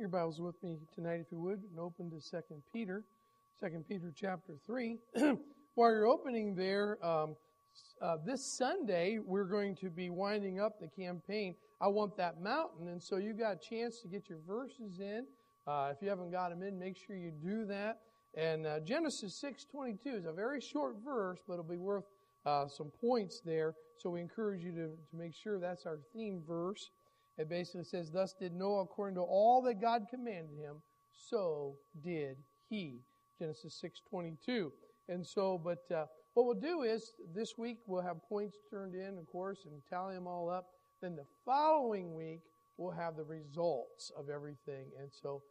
your Bibles with me tonight, if you would, and open to 2 Peter chapter 3. While you're opening there, this Sunday, we're going to be winding up the campaign, I Want That Mountain, and so you got a chance to get your verses in. If you haven't got them in, make sure you do that. And Genesis 6:22 is a very short verse, but it'll be worth some points there, so we encourage you to make sure that's our theme verse. It basically says, "Thus did Noah according to all that God commanded him, so did he." Genesis 6:22. And so, but what we'll do is, this week we'll have points turned in, of course, and tally them all up. Then the following week, we'll have the results of everything. And so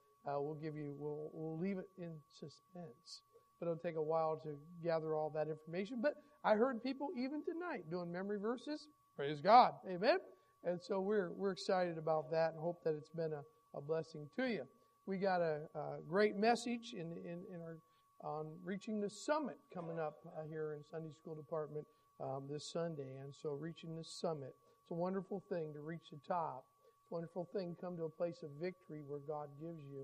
we'll leave it in suspense. But it'll take a while to gather all that information. But I heard people even tonight doing memory verses. Praise God. Amen. And so we're excited about that and hope that it's been a blessing to you. We got a great message in our on reaching the summit coming up here in Sunday School Department this Sunday. And so reaching the summit, it's a wonderful thing to reach the top. It's a wonderful thing to come to a place of victory where God gives you.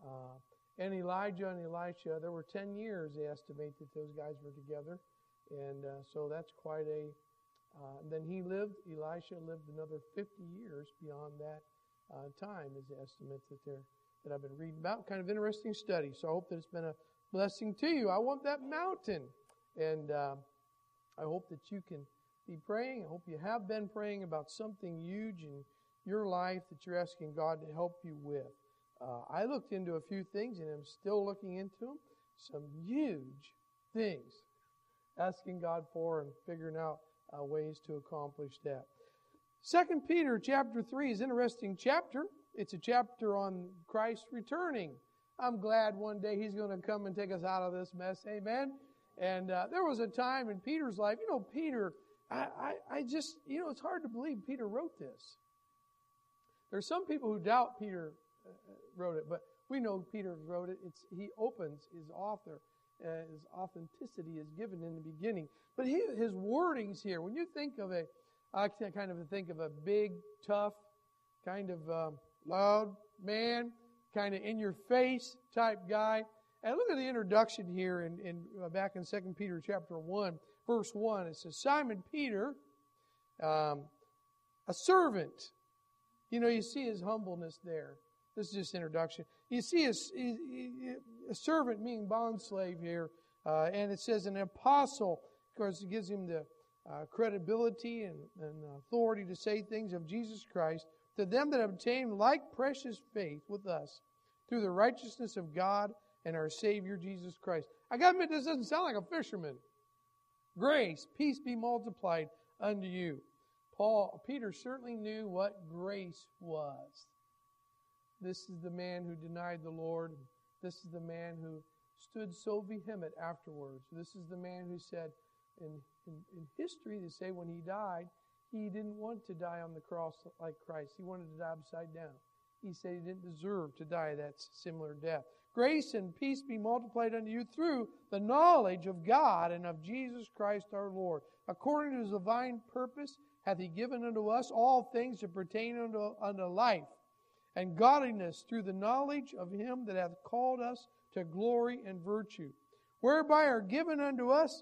And Elijah and Elisha, there were 10 years they estimate that those guys were together. And so that's quite a... then Elisha lived another 50 years beyond that time is the estimate that I've been reading about. Kind of interesting study. So I hope that it's been a blessing to you. I want that mountain. And I hope that you can be praying. I hope you have been praying about something huge in your life that you're asking God to help you with. I looked into a few things and I'm still looking into them. Some huge things. Asking God for and figuring out ways to accomplish that. 2 Peter chapter 3 is an interesting chapter. It's a chapter on Christ returning. I'm glad one day He's going to come and take us out of this mess. Amen? And there was a time in Peter's life, Peter, I just, it's hard to believe Peter wrote this. There's some people who doubt Peter wrote it, but we know Peter wrote it. He opens his author. His authenticity is given in the beginning. But his wordings here, when you think of I kind of think of a big, tough, kind of loud man, kind of in-your-face type guy. And look at the introduction here in back in 2 Peter chapter 1, verse 1. It says, Simon Peter, a servant. You see his humbleness there. This is just introduction. You see a servant meaning bondslave here. And it says an apostle. Of course, it gives him the credibility and authority to say things of Jesus Christ to them that obtain like precious faith with us through the righteousness of God and our Savior Jesus Christ. I got to admit, this doesn't sound like a fisherman. Grace, peace be multiplied unto you. Peter certainly knew what grace was. This is the man who denied the Lord. This is the man who stood so vehement afterwards. This is the man who said, in history, they say when he died, he didn't want to die on the cross like Christ. He wanted to die upside down. He said he didn't deserve to die that similar death. Grace and peace be multiplied unto you through the knowledge of God and of Jesus Christ our Lord. According to His divine purpose hath He given unto us all things that pertain unto life and godliness through the knowledge of Him that hath called us to glory and virtue, whereby are given unto us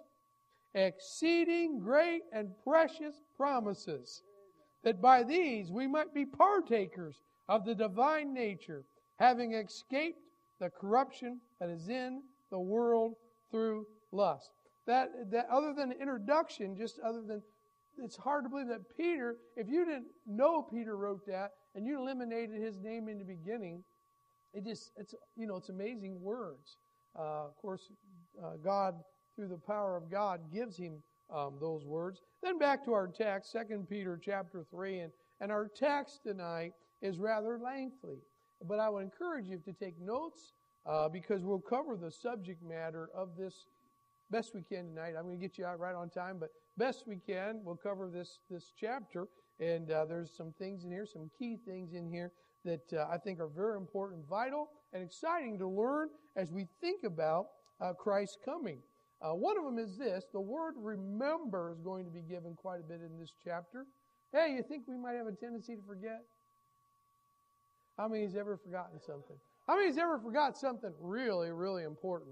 exceeding great and precious promises, that by these we might be partakers of the divine nature, having escaped the corruption that is in the world through lust. That other than introduction, it's hard to believe that Peter, if you didn't know Peter wrote that, and you eliminated his name in the beginning, it's amazing words. Of course, God, through the power of God, gives him those words. Then back to our text, 2 Peter chapter 3, and our text tonight is rather lengthy. But I would encourage you to take notes because we'll cover the subject matter of this best we can tonight. I'm going to get you out right on time, but best we can, we'll cover this chapter. And there's some things in here, some key things in here that I think are very important, vital, and exciting to learn as we think about Christ's coming. One of them is this. The word remember is going to be given quite a bit in this chapter. Hey, you think we might have a tendency to forget? How many's ever forgotten something? How many's ever forgot something really, really important?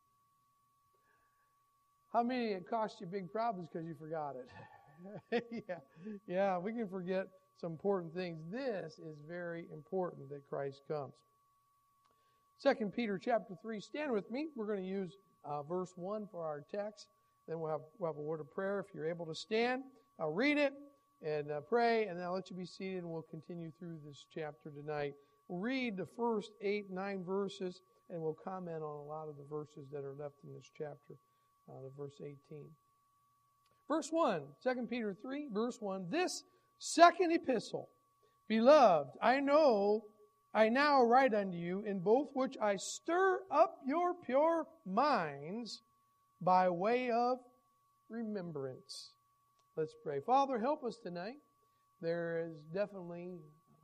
How many it cost you big problems because you forgot it? yeah, we can forget some important things. This is very important that Christ comes. 2 Peter chapter 3, stand with me. We're going to use verse 1 for our text. Then we'll have a word of prayer. If you're able to stand, I'll read it and pray, and then I'll let you be seated, and we'll continue through this chapter tonight. We'll read the first 9 verses, and we'll comment on a lot of the verses that are left in this chapter, to verse 18. Verse 1, 2 Peter 3, verse 1, this second epistle, beloved, I now write unto you, in both which I stir up your pure minds by way of remembrance. Let's pray. Father, help us tonight. There is definitely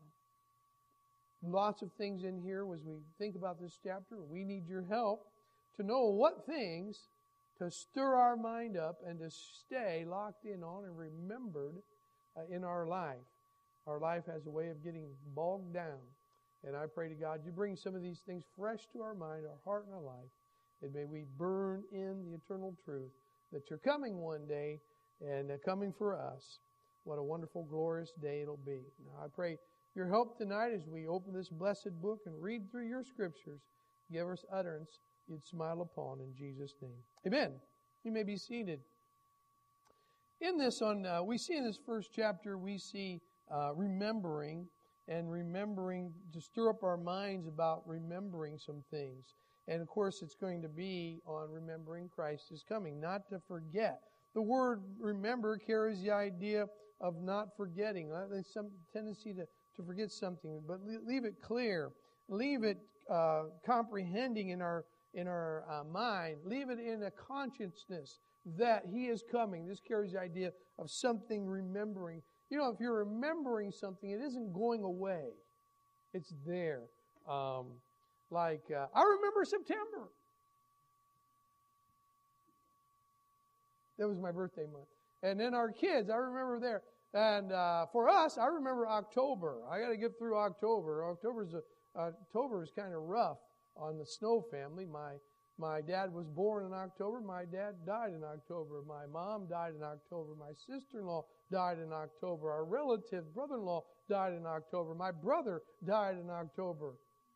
lots of things in here as we think about this chapter. We need your help to know what things to stir our mind up and to stay locked in on and remembered in our life. Our life has a way of getting bogged down. And I pray to God, you bring some of these things fresh to our mind, our heart, and our life. And may we burn in the eternal truth that you're coming one day and coming for us. What a wonderful, glorious day it'll be. Now, I pray your help tonight as we open this blessed book and read through your scriptures. Give us utterance you'd smile upon in Jesus' name. Amen. You may be seated. We see in this first chapter, we see remembering to stir up our minds about remembering some things. And of course, it's going to be on remembering Christ is coming, not to forget. The word remember carries the idea of not forgetting. There's some tendency to forget something, but leave it clear. Leave it comprehending in our mind. Leave it in a consciousness that He is coming. This carries the idea of something remembering. You know, if you're remembering something, it isn't going away. It's there. I remember September. That was my birthday month. And then our kids, I remember there. And for us, I remember October. I got to get through October. October is kind of rough on the Snow family. My dad was born in October. My dad died in October. My mom died in October. My sister-in-law died in October. Our relative, brother-in-law, died in October. My brother died in October.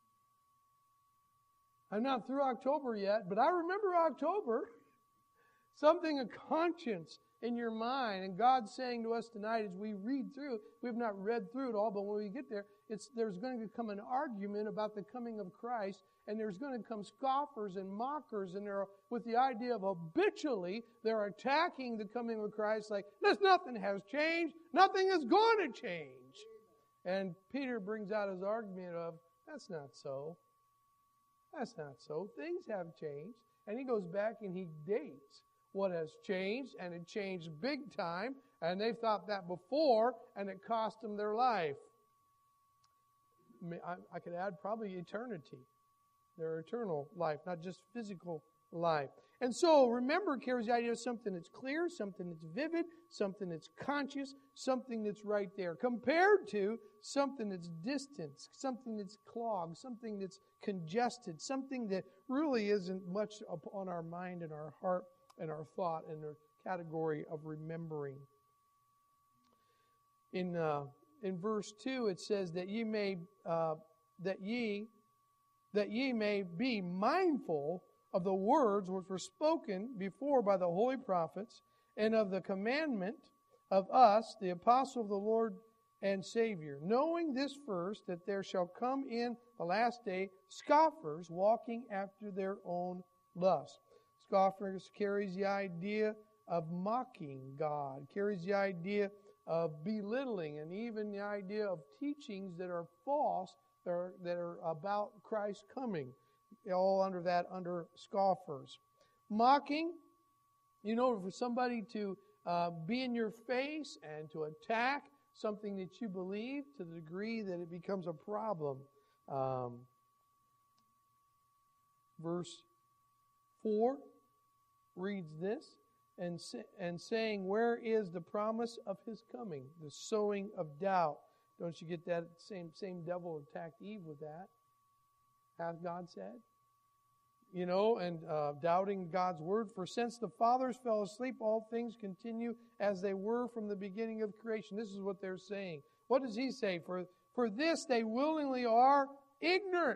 I'm not through October yet, but I remember October. Something, a conscience in your mind. And God's saying to us tonight as we read through, we've not read through it all, but when we get there, there's going to come an argument about the coming of Christ, and there's going to come scoffers and mockers, and with the idea of habitually, they're attacking the coming of Christ like, nothing has changed, nothing is going to change. And Peter brings out his argument of, that's not so. That's not so. Things have changed. And he goes back and he dates what has changed, and it changed big time, and they thought that before, and it cost them their life. I could add probably eternity, their eternal life, not just physical life. And so, remember carries the idea of something that's clear, something that's vivid, something that's conscious, something that's right there, compared to something that's distant, something that's clogged, something that's congested, something that really isn't much on our mind and our heart and our thought in the category of remembering. In verse 2, it says that ye may be mindful of the words which were spoken before by the holy prophets, and of the commandment of us, the apostle of the Lord and Savior, knowing this first, that there shall come in the last day scoffers walking after their own lust. Scoffers carries the idea of mocking God, carries the idea of belittling, and even the idea of teachings that are false, that are about Christ's coming. All under scoffers. Mocking, for somebody to be in your face and to attack something that you believe to the degree that it becomes a problem. Verse 4 reads this, and saying, where is the promise of His coming? The sowing of doubt. Don't you get that same devil attacked Eve with that? Hath God said? You know, and doubting God's word. For since the fathers fell asleep, all things continue as they were from the beginning of creation. This is what they're saying. What does he say? For this they willingly are ignorant.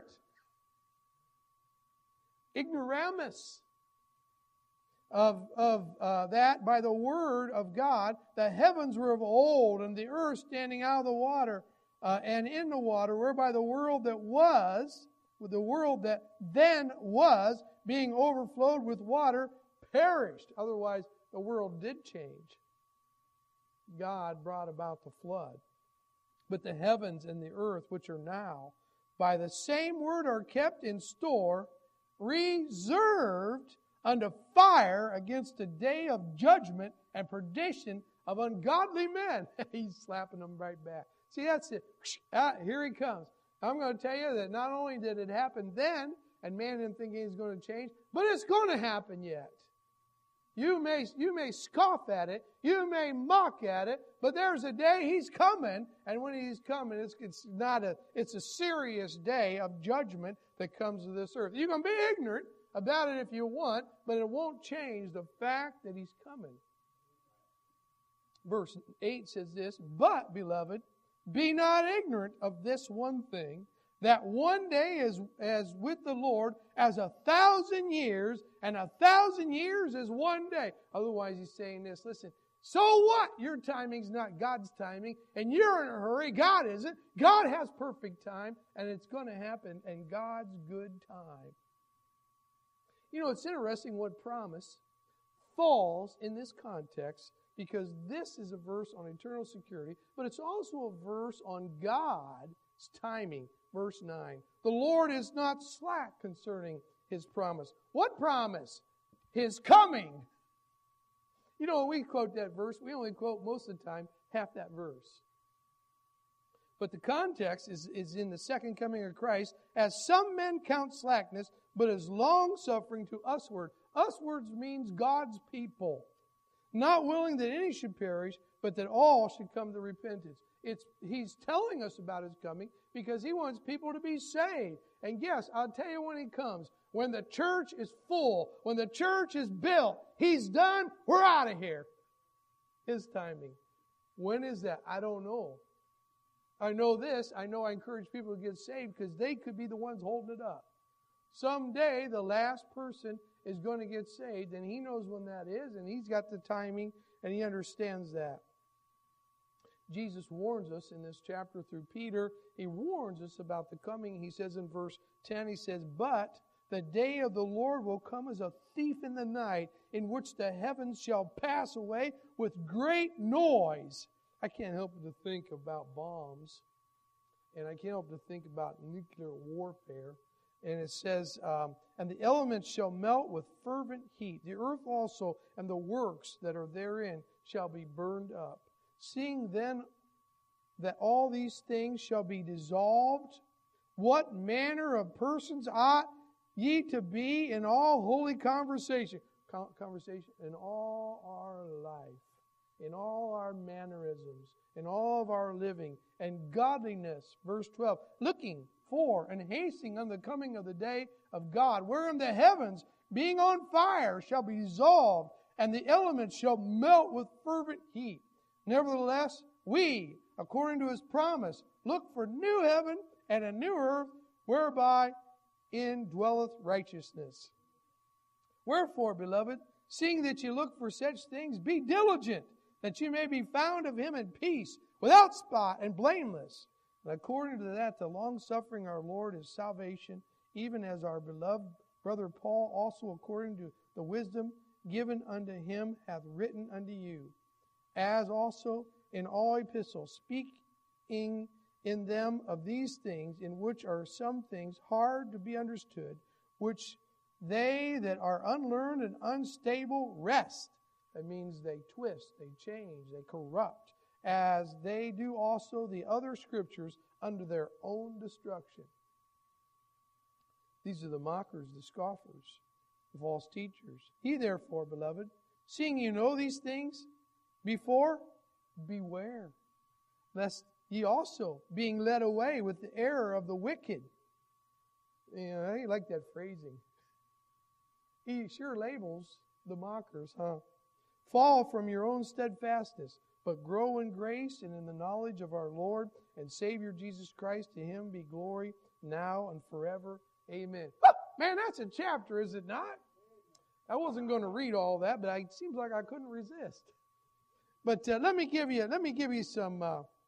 Ignoramus. Of that by the word of God, the heavens were of old, and the earth standing out of the water and in the water, whereby the world that was, the world that then was, being overflowed with water, perished. Otherwise, the world did change. God brought about the flood. But the heavens and the earth, which are now, by the same word are kept in store, reserved unto fire against the day of judgment and perdition of ungodly men. He's slapping them right back. See, that's it. Here he comes. I'm going to tell you that not only did it happen then, and man didn't think he's going to change, but it's going to happen yet. You may scoff at it, you may mock at it, but there's a day he's coming, and when he's coming, it's a serious day of judgment that comes to this earth. You can be ignorant about it if you want, but it won't change the fact that he's coming. Verse 8 says this, but, beloved, be not ignorant of this one thing, that one day is as with the Lord as 1,000 years, and 1,000 years is one day. Otherwise, he's saying this, listen, so what? Your timing's not God's timing, and you're in a hurry. God isn't. God has perfect time, and it's going to happen in God's good time. You know, it's interesting what promise falls in this context, because this is a verse on eternal security, but it's also a verse on God's timing. Verse 9. The Lord is not slack concerning His promise. What promise? His coming. You know, when we quote that verse, we only quote most of the time half that verse. But the context is in the second coming of Christ, as some men count slackness, but as long-suffering to usward. Uswards means God's people. Not willing that any should perish, but that all should come to repentance. He's telling us about His coming because He wants people to be saved. And yes, I'll tell you when He comes. When the church is full, when the church is built, He's done, we're out of here. His timing. When is that? I don't know. I know this. I know I encourage people to get saved because they could be the ones holding it up. Someday, the last person is going to get saved, and He knows when that is, and He's got the timing, and He understands that. Jesus warns us in this chapter through Peter. He warns us about the coming. He says in verse 10, He says, but the day of the Lord will come as a thief in the night, in which the heavens shall pass away with great noise. I can't help but to think about bombs, and I can't help but to think about nuclear warfare. And it says, and the elements shall melt with fervent heat. The earth also and the works that are therein shall be burned up. Seeing then that all these things shall be dissolved, what manner of persons ought ye to be in all holy conversation? Conversation in all our life, in all our mannerisms, in all of our living, and godliness. Verse 12, looking for and hastening on the coming of the day of God, wherein the heavens, being on fire, shall be dissolved, and the elements shall melt with fervent heat. Nevertheless, we, according to His promise, look for new heaven and a new earth, whereby indwelleth righteousness. Wherefore, beloved, seeing that you look for such things, be diligent, that you may be found of Him in peace, without spot and blameless. And according to that, the long-suffering our Lord is salvation, even as our beloved brother Paul also, according to the wisdom given unto him, hath written unto you, as also in all epistles, speaking in them of these things, in which are some things hard to be understood, which they that are unlearned and unstable wrest. That means they twist, they change, they corrupt, as they do also the other scriptures unto their own destruction. These are the mockers, the scoffers, the false teachers. Ye therefore, beloved, seeing you know these things before, beware, lest ye also, being led away with the error of the wicked. I like that phrasing. He sure labels the mockers, huh? Fall from your own steadfastness, but grow in grace and in the knowledge of our Lord and Savior Jesus Christ. To Him be glory now and forever. Amen. Man, that's a chapter, is it not? I wasn't going to read all that, but it seems like I couldn't resist. But let me give you some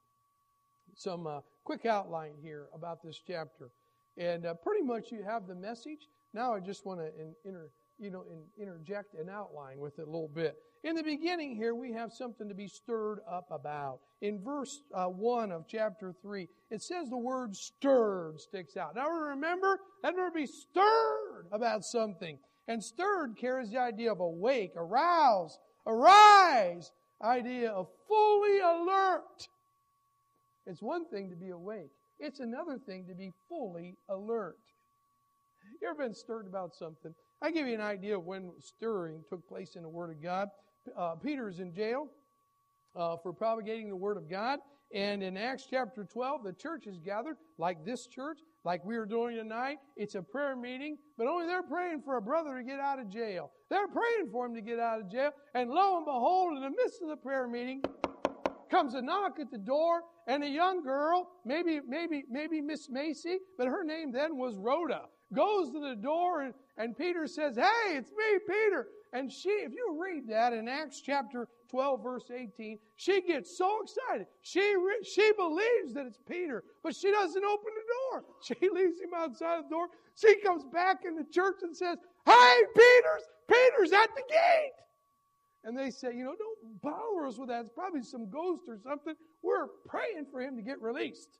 quick outline here about this chapter, and pretty much you have the message. Now I just want to interject an outline with it a little bit. In the beginning here, we have something to be stirred up about. In verse 1 of chapter 3, it says the word stirred sticks out. Now remember, that word be stirred about something. And stirred carries the idea of awake, arouse, arise, idea of fully alert. It's one thing to be awake. It's another thing to be fully alert. You ever been stirred about something? I'll give you an idea of when stirring took place in the Word of God. Peter is in jail for propagating the Word of God. And in Acts chapter 12, the church is gathered like this church, like we are doing tonight. It's a prayer meeting, but only they're praying for a brother to get out of jail. They're praying for him to get out of jail. And lo and behold, in the midst of the prayer meeting, comes a knock at the door, and a young girl, maybe Miss Macy, but her name then was Rhoda, goes to the door, and Peter says, "Hey, it's me, Peter." And she, if you read that in Acts chapter 12, verse 18, she gets so excited. She believes that it's Peter, but she doesn't open the door. She leaves him outside the door. She comes back in the church and says, "Hey, Peter's at the gate." And they say, don't bother us with that. It's probably some ghost or something. We're praying for him to get released.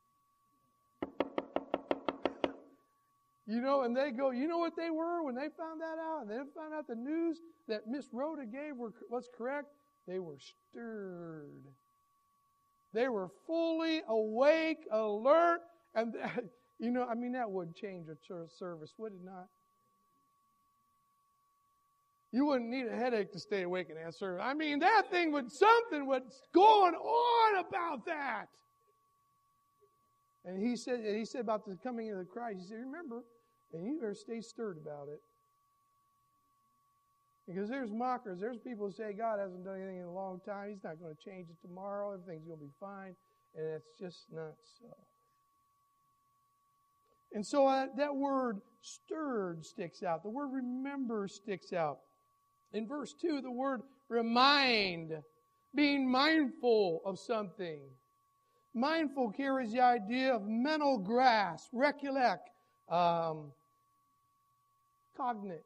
And they go, you know what they were when they found that out? And they found out the news that Miss Rhoda gave was correct. They were stirred. They were fully awake, alert. And, that would change a church service, would it not? You wouldn't need a headache to stay awake in that service. Something was going on about that. And he said about the coming of the Christ, he said, remember, and you better stay stirred about it. Because there's mockers, there's people who say God hasn't done anything in a long time, He's not going to change it tomorrow, everything's going to be fine, and it's just not so. And so that word stirred sticks out. The word remember sticks out. In verse 2, the word remind, being mindful of something. Mindful carries the idea of mental grasp, recollect, cognate,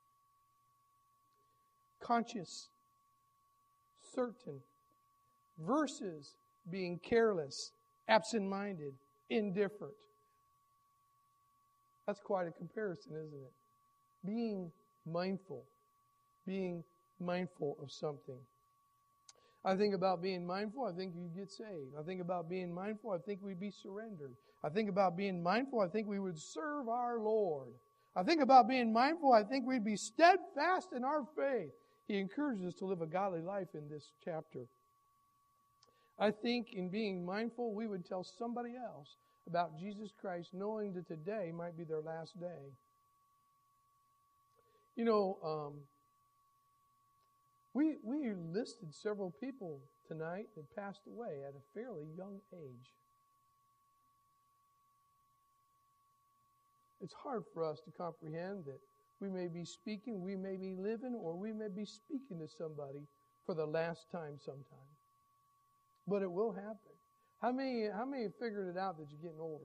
conscious, certain, versus being careless, absent-minded, indifferent. That's quite a comparison, isn't it? Being mindful of something. I think about being mindful, I think you'd get saved. I think about being mindful, I think we'd be surrendered. I think about being mindful, I think we would serve our Lord. I think about being mindful, I think we'd be steadfast in our faith. He encourages us to live a godly life in this chapter. I think in being mindful, we would tell somebody else about Jesus Christ, knowing that today might be their last day. We listed several people tonight that passed away at a fairly young age. It's hard for us to comprehend that we may be speaking, we may be living, or we may be speaking to somebody for the last time sometime. But it will happen. How many have figured it out that you're getting older?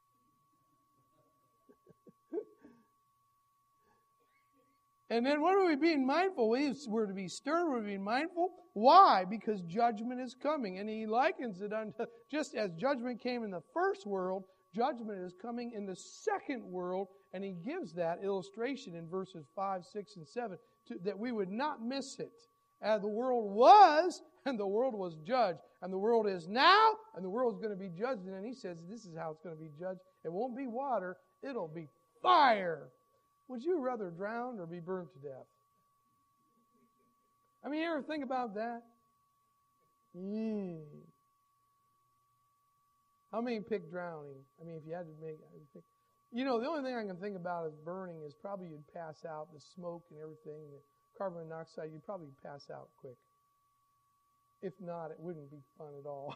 And then what are we being mindful? We're to be stirred, we're to be mindful. Why? Because judgment is coming. And he likens it unto, just as judgment came in the first world, judgment is coming in the second world. And he gives that illustration in verses 5, 6, and 7, that we would not miss it. As the world was, and the world was judged. And the world is now, and the world is going to be judged. And then he says, this is how it's going to be judged. It won't be water, it'll be fire. Would you rather drown or be burned to death? You ever think about that? How many pick drowning? I mean, if you had to pick. You know, the only thing I can think about is burning is probably you'd pass out, the smoke and everything, the carbon monoxide, you'd probably pass out quick. If not, it wouldn't be fun at all.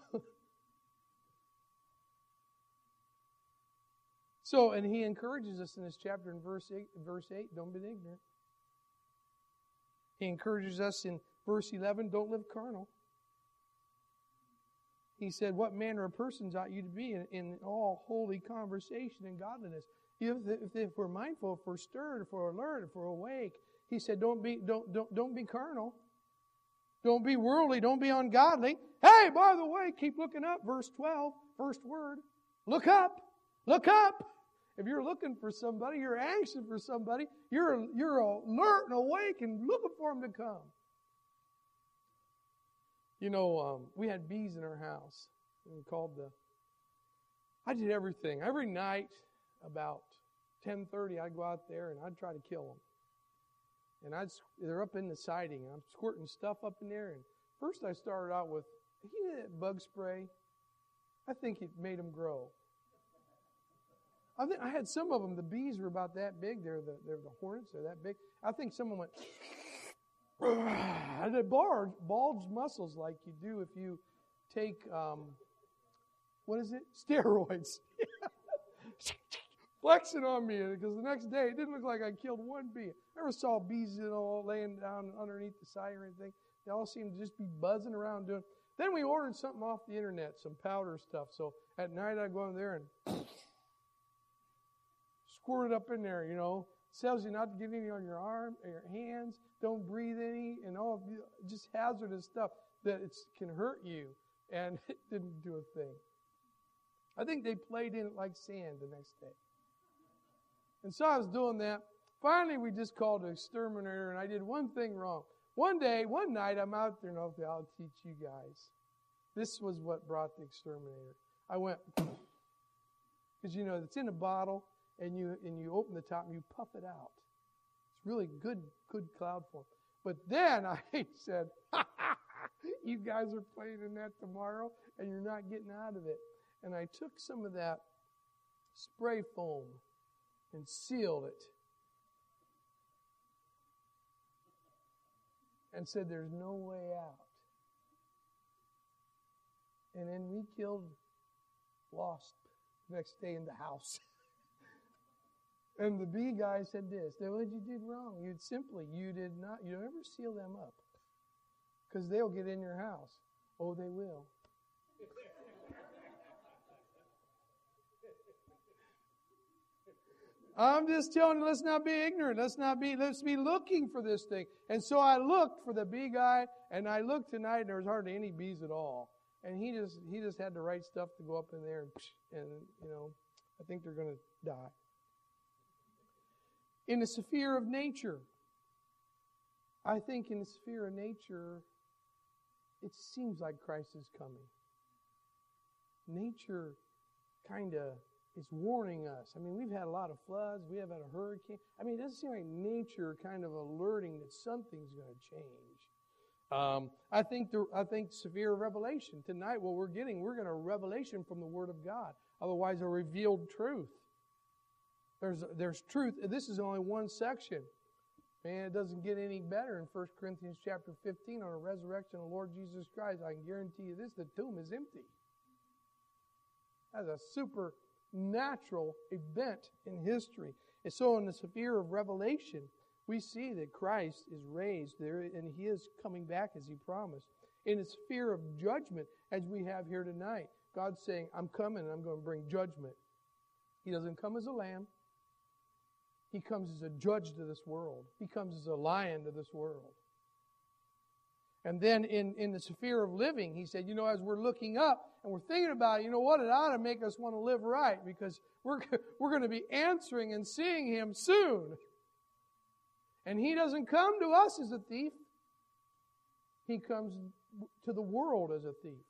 So, and he encourages us in this chapter in verse 8, don't be ignorant. He encourages us in verse 11, don't live carnal. He said, what manner of persons ought you to be in all holy conversation and godliness? If we're mindful, if we're stirred, if we're alert, if we're awake, he said, don't be carnal. Don't be worldly. Don't be ungodly. Hey, by the way, keep looking up. Verse 12, first word. Look up. Look up. If you're looking for somebody, you're anxious for somebody, you're alert and awake and looking for them to come. You know, we had bees in our house. I did everything. Every night, about 10:30, I'd go out there and I'd try to kill them. And they're up in the siding, and I'm squirting stuff up in there. And first I started out with, that bug spray? I think it made them grow. I had some of them, the bees were about that big. They're the hornets, they're that big. I think some of them went, and they bulged muscles like you do if you take, steroids. Flexing on me, because the next day it didn't look like I killed one bee. I never saw bees laying down underneath the siding or anything. They all seemed to just be buzzing around doing. Then we ordered something off the internet, some powder stuff. So at night I'd go in there and squirt it up in there, you know. It tells you not to get any on your arm or your hands. Don't breathe any, and all just hazardous stuff that can hurt you. And it didn't do a thing. I think they played in it like sand the next day. And so I was doing that. Finally, we just called an exterminator, and I did one thing wrong. One night, I'm out there, and I'll teach you guys. This was what brought the exterminator. I went, because you know, it's in a bottle, and you open the top, and you puff it out. It's really good cloud form. But then I said, you guys are playing in that tomorrow, and you're not getting out of it. And I took some of that spray foam and sealed it. And said, there's no way out. And then we killed wasp the next day in the house. And the bee guy said this, what you did wrong? You never seal them up. Because they'll get in your house. Oh, they will. I'm just telling you, let's not be ignorant. Let's be looking for this thing. And so I looked for the bee guy, and I looked tonight, and there was hardly any bees at all. And he just had the right stuff to go up in there, and you know, I think they're going to die. In the sphere of nature, I think in the sphere of nature, it seems like Christ is coming. Nature kind of is warning us. I mean, we've had a lot of floods. We have had a hurricane. I mean, it doesn't seem like nature kind of alerting that something's going to change. I think severe revelation. Tonight, what we're getting a revelation from the Word of God. Otherwise, a revealed truth. There's truth. This is only one section. Man, it doesn't get any better in 1 Corinthians chapter 15 on the resurrection of the Lord Jesus Christ. I can guarantee you this, the tomb is empty. That's a supernatural event in history. And so in the sphere of revelation, we see that Christ is raised there and He is coming back as He promised. In the sphere of judgment, as we have here tonight, God's saying, I'm coming and I'm going to bring judgment. He doesn't come as a lamb. He comes as a judge to this world. He comes as a lion to this world. And then in the sphere of living, He said, you know, as we're looking up and we're thinking about it, you know what, it ought to make us want to live right because we're going to be answering and seeing Him soon. And He doesn't come to us as a thief. He comes to the world as a thief.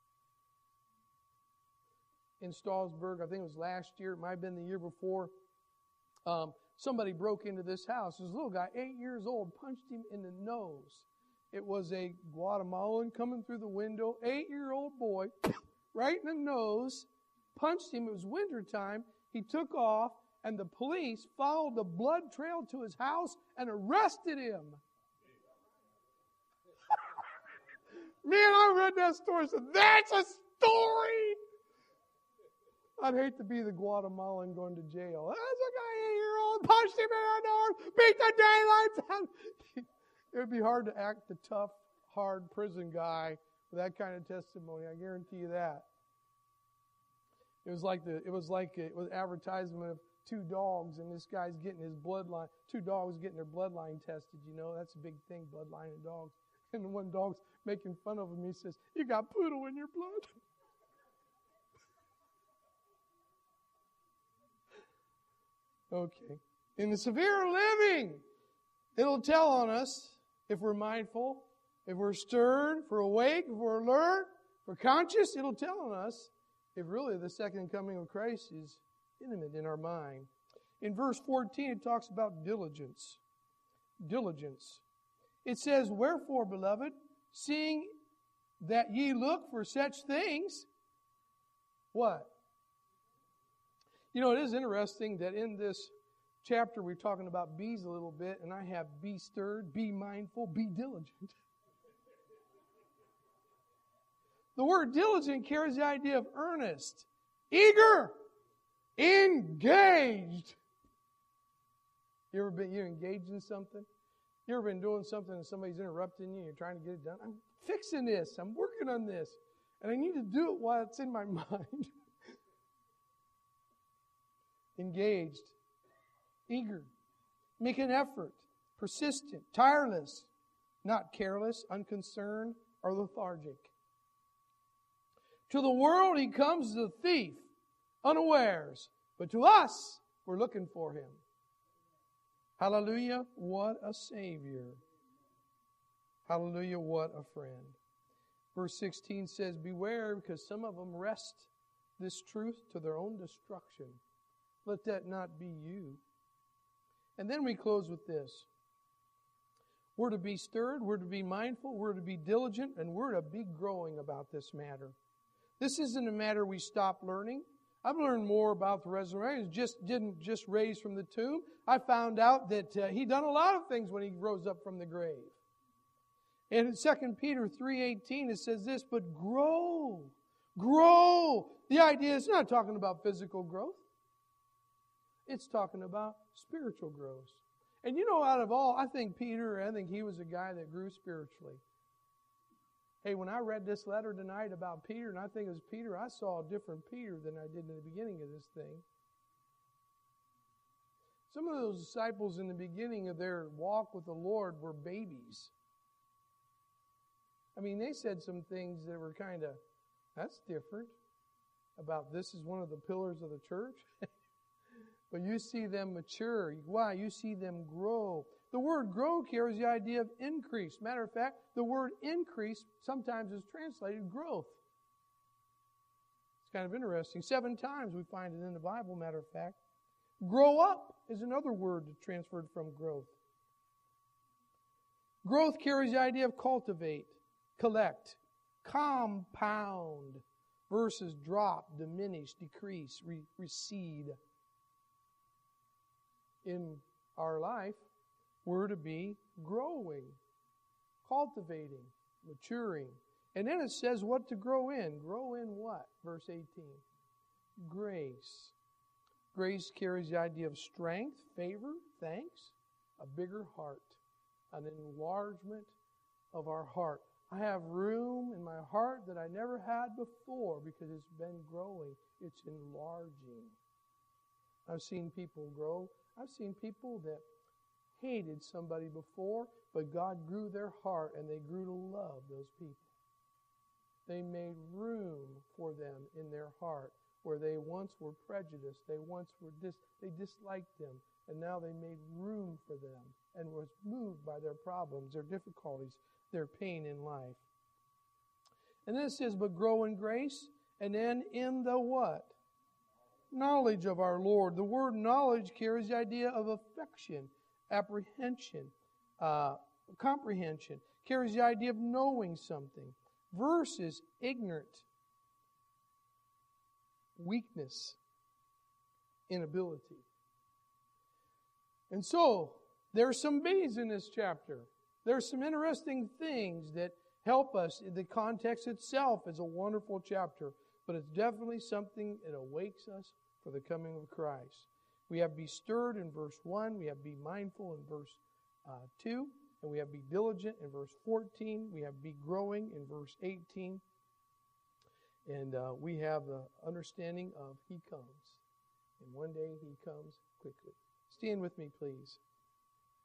In Stallsburg, I think it was last year, it might have been the year before, somebody broke into this house. This little guy, 8 years old, punched him in the nose. It was a Guatemalan coming through the window, 8-year-old boy, right in the nose, punched him. It was wintertime. He took off, and the police followed the blood trail to his house and arrested him. Man, I read that story and said, that's a story! I'd hate to be the Guatemalan going to jail. There's a guy 8-year-old, punched him in the nose, beat the daylights out. It would be hard to act the tough, hard prison guy with that kind of testimony. I guarantee you that. It was like advertisement of two dogs, and this guy's getting his bloodline. Two dogs getting their bloodline tested. You know, that's a big thing, bloodline in dogs. And the one dog's making fun of him. He says, "You got poodle in your blood." Okay. In the severe living, it'll tell on us if we're mindful, if we're stirred, if we're awake, if we're alert, if we're conscious. It'll tell on us if really the second coming of Christ is intimate in our mind. In verse 14, it talks about diligence. Diligence. It says, "Wherefore, beloved, seeing that ye look for such things," what? You know, it is interesting that in this chapter we're talking about bees a little bit, and I have be stirred, be mindful, be diligent. The word diligent carries the idea of earnest, eager, engaged. You engaged in something? You ever been doing something and somebody's interrupting you and you're trying to get it done? I'm fixing this. I'm working on this. And I need to do it while it's in my mind. Engaged, eager, make an effort, persistent, tireless, not careless, unconcerned, or lethargic. To the world he comes as a thief, unawares, but to us, we're looking for him. Hallelujah, what a Savior. Hallelujah, what a friend. Verse 16 says, "Beware, because some of them wrest this truth to their own destruction. Let that not be you." And then we close with this. We're to be stirred, we're to be mindful, we're to be diligent, and we're to be growing about this matter. This isn't a matter we stop learning. I've learned more about the resurrection. Didn't just raise from the tomb. I found out that he done a lot of things when he rose up from the grave. And in 2 Peter 3:18 it says this, "But grow." Grow. The idea is not talking about physical growth. It's talking about spiritual growth. And you know, out of all, I think he was a guy that grew spiritually. Hey, when I read this letter tonight about Peter, and I think it was Peter, I saw a different Peter than I did in the beginning of this thing. Some of those disciples in the beginning of their walk with the Lord were babies. I mean, they said some things that were kind of, that's different, about this is one of the pillars of the church. But you see them mature. Why? You see them grow. The word grow carries the idea of increase. Matter of fact, the word increase sometimes is translated growth. It's kind of interesting. 7 times we find it in the Bible, matter of fact. Grow up is another word transferred from growth. Growth carries the idea of cultivate, collect, compound versus drop, diminish, decrease, recede. In our life, we're to be growing, cultivating, maturing. And then it says what to grow in. Grow in what? Verse 18. Grace. Grace carries the idea of strength, favor, thanks, a bigger heart, an enlargement of our heart. I have room in my heart that I never had before because it's been growing. It's enlarging. I've seen people grow. I've seen people that hated somebody before, but God grew their heart and they grew to love those people. They made room for them in their heart where they once were prejudiced. They once were they disliked them, and now they made room for them and was moved by their problems, their difficulties, their pain in life. And then it says, "But grow in grace," and then in the what? Knowledge of our Lord. The word knowledge carries the idea of affection, apprehension, comprehension. Carries the idea of knowing something. Versus ignorant. weakness, inability. And so, there are some B's in this chapter. There are some interesting things that help us. The context itself is a wonderful chapter, but it's definitely something that awakes us for the coming of Christ. We have be stirred in verse 1. We have be mindful in verse 2. And we have be diligent in verse 14. We have be growing in verse 18. And we have the understanding of He comes. And one day He comes quickly. Stand with me, please.